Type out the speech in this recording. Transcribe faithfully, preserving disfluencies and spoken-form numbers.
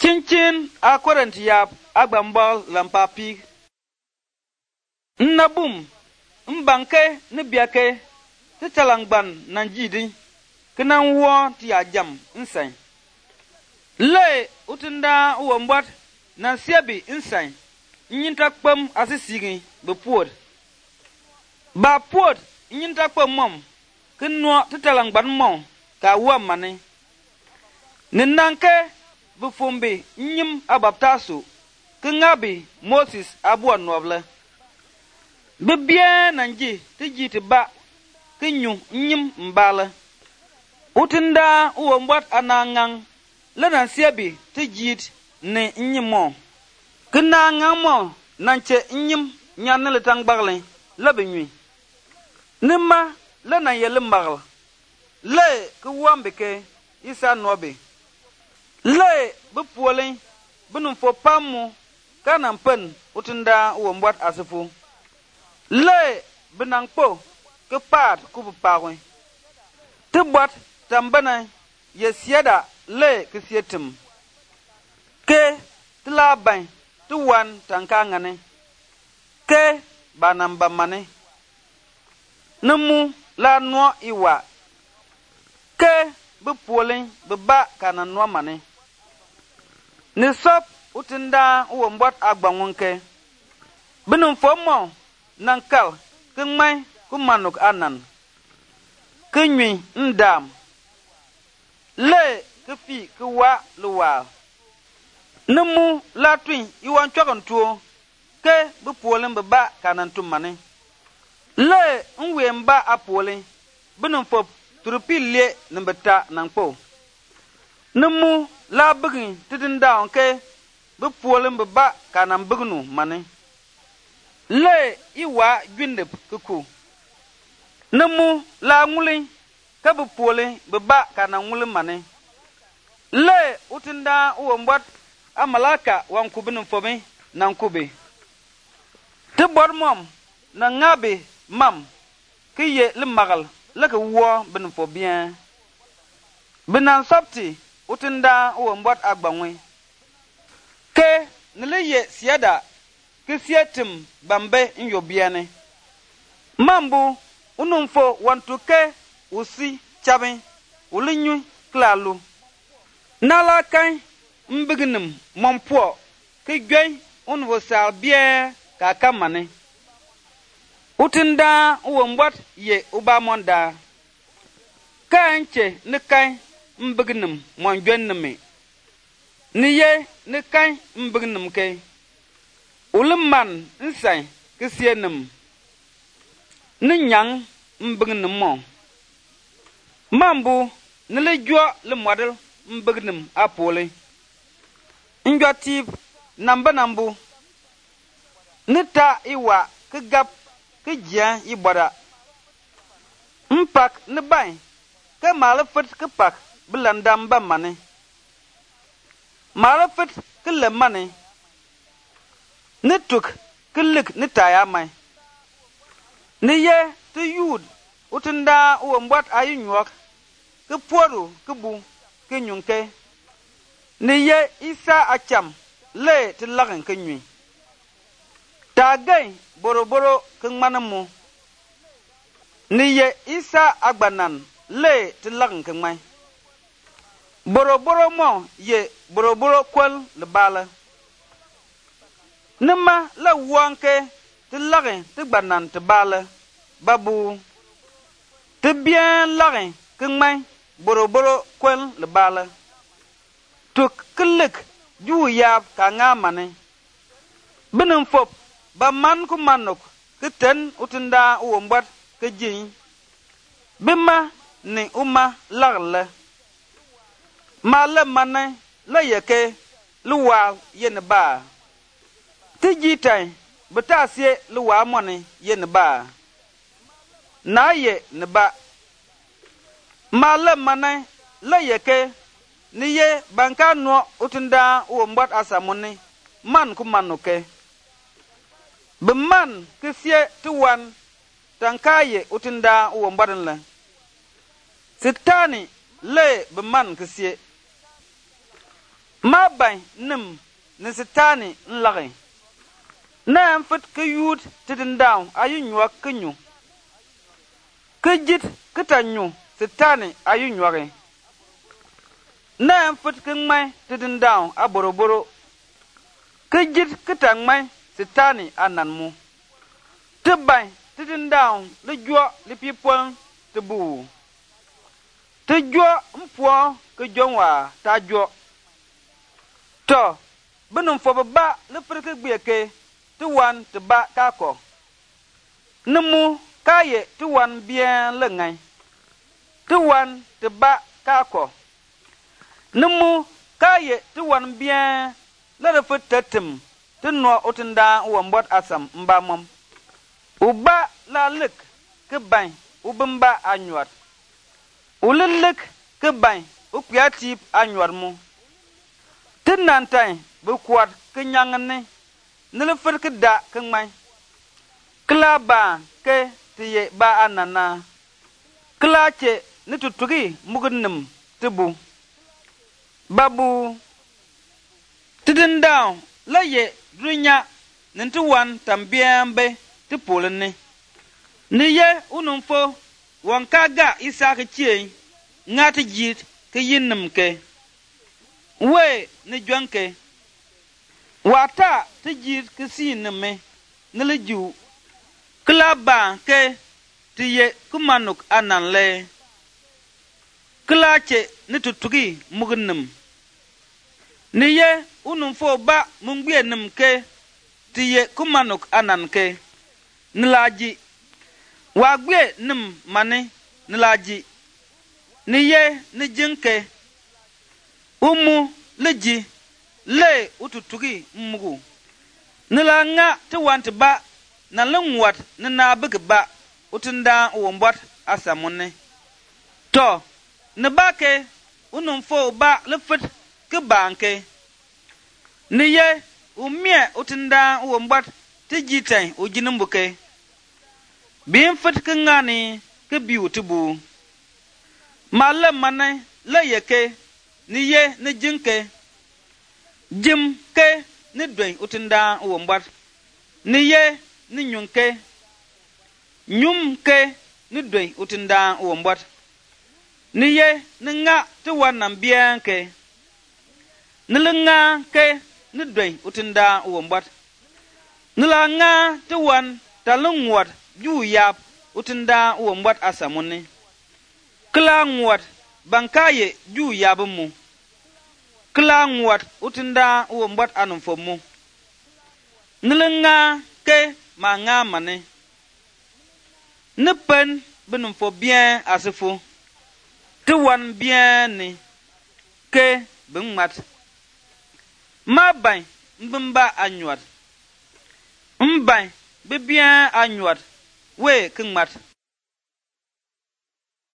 Chinchin a kwarenti yap agbambal lampapi. Nnabum mbanke ni biake ti talangban nanjidi kinan wo ti ajam insane. Le utinda uwambwat nan siabi insane nyinta kpam asisigi be puod. Ba puod nyinta kpam mom kinwa ti talangban mom ka wa mane. Ninanke bufumbi nyim abaptasu kingabi Moses abuan noble. Bibia nanji tiji tiba kinyu nyim mbala. Utinda uwambwat anangang lana siabi tijit ne nyimo. Kinangang mo nanche nyim nyanele tangbagle labinyui. Nima lana yelimbagle. Le kuwambike isa nobe. Le bupuole bunum fo pamu kanam pen utinda uwambwat asifu. Le binangpo ke pat ku pawe. Tibwat tambana yesiada le ke sietim. Ke tlaban tuwan tankangane. Ke banamba mane. Numu la no iwa. Ke bupuole beba kana no mane. Nisop utinda uwambwat agbanwonke. Binum fo mo nankal kengmai kumanuk anan. Kenyui ndam. Le kefi kewa luwa. Nemu latwin iwan chokon tuo. Ke bupuolen beba kanan tumane. Le nwe mba apuolen. Binum fo turupi le nembeta nangpo. Nemu la bugin tidinda onke bupuolen beba kanan bugnu mane. Le iwa gwindep kuku. Nemu la ngulin ka bupuole beba kana ngulin mane. Le utinda uwambwat amalaka wankubinin fome nankube. Tibor mom na ngabe mam kiye limagal laka wo binin fo bien. Binan sopti utinda uwambwat agbanwe. Ke nileye siada kisietim bambe nyobiane. Mambu unumfo wantuke usi chabe ulinyu klalu. Nala kan mbignum mompo ki gwen unwo salbie kakamane. Utinda uwambwat ye ubamonda. Kanche ni kan mbignum monjwenme. Niye ni kan mbignum ke. Uliman insay kisienim. Ninyang mbignum mo. Mambu nilejwa le model mbignum apole. Njwatib namba nambu. Nita iwa kigap kijia ibada. Mpak nibay ke malafit kipak bilandamba mane. Malafit kile mane. Nituk kilik nitaya mai. Niye ti yud utinda uwambwat ayu nywak. Kiporu kibu kinyunke. Niye isa acham le ti lagin kinyui. Tagay boroboro kingmanamu. Niye isa agbanan le ti lagin kingmai. Boroboro mo ye boroboro kwel lebala. Nima la wanke ti lagin ti gbanan ti bala. Babu ti bien lagin kingmai boroboro kwel lebala. Tuk kilik juu yab ka ngamane. Binin fop ba man ku manuk kiten utinda uwambwat ke jing. Bima ni uma lagle. Ma le mane la yeke luwa yen ba. Ti jitay betasye luwa mone yen ba. Na ye ne ba. Ma le mane la yeke niye banka no utinda uwambwat asamuni man kumanuke. Beman kisye tuwan tankaye utinda uwambwatin le. Sitani le beman kisye. ma bai nim ni sitani nlagi na an fit ke yud tidin daw ayu nywa kenyu ke jit ke tanyu sitani ayu nywage na an fit ke mai tidin daw aboroboro ke jit ke tang mai sitani ananmu te bai tidin daw le jwa le pipon te bu te jwa mpo ke jonwa ta jwa to benum fo ba le frike gbeke te wan te ba ka ko nemu ka ye te wan bien le ngai te wan te ba ka ko nemu ka ye te wan bien le re fe tetem te no otenda wo mbot asam mba mom uba la lek ke ban ubamba anywat ulelek ke ban ukwiatip anywat mu tin nan tai bu kwat ke nyangane ne le fer ke da ke mai kla ba ke te ye ba anana kla che ne tutugi mugunnim tebu babu tidin down la ye dunya nintu wan tambiambe te polene ne ye unumfo wankaga isa ke chie ngati jit ke yinnim ke we ne jwanke wata te jit ke sinme ne le ju klaba ke te ye kumanuk ananle klache ne tutugi mugunnim ne ye unumfo ba mungbiennim ke te ye kumanuk ananke nilaji wagbe nim mane nilaji ne ye ne jinke umu leji le ututugi mugu nila nga te want ba na lengwat na na big ba utinda wombot asamune to ne bake unum fo ba le fit ke banke ne ye umie utinda wombot te jitai ujinumbuke bin fit ke ngani ke biutubu mala mane la yeke ni ye ne jinke jim ke ne dwen utinda wombot ni ye ni nyunke nyum ke ni dwen utinda wombot ni ye ni nga te wanam bianke ni lenga ke ni dwen utinda wombot ni la nga te wan talungwat ju yap utinda wombot asamuni kla ngwat bankaye ju yabumu kla ngwat utinda wombot anumfomu nilenga ke ma nga mane ne pen benumfo bien asifo te wan bien ni ke benmat ma ban mbimba anywat mban be bien anywat we kingmat